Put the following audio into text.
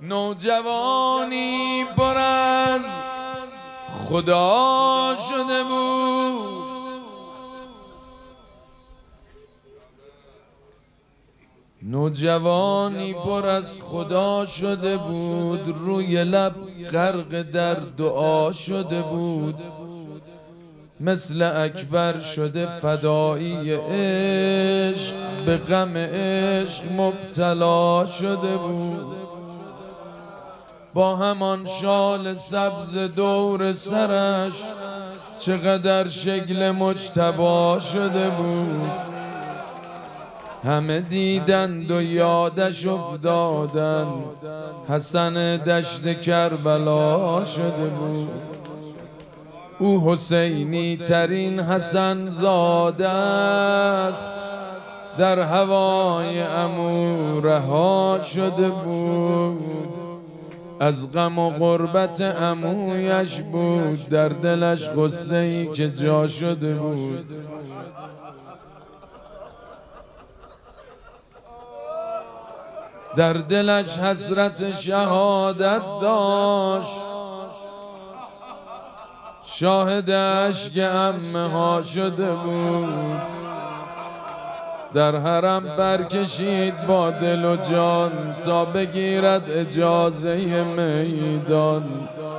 نوجوانی پر از خدا شده بود، نوجوانی پر از خدا شده بود، روی لب غرق در دعا شده بود، مثل اکبر شده فدایی عشق، به غم عشق مبتلا شده بود. با همان شال سبز دور سرش چقدر شکل مجتبی شده بود. همه دیدند و یادش افتادند، حسن دشت کربلا شده بود. او حسینی ترین حسن زاده است، در هوای عمو رها شده بود. از غم و غربت عمویش بود، در دلش غصه ای که جا شده بود. در دلش حسرت شهادت داشت، شاهد اشک عمه ها شده بود. در حرم برکشید با دل و جان، تا بگیرد اجازه میدان.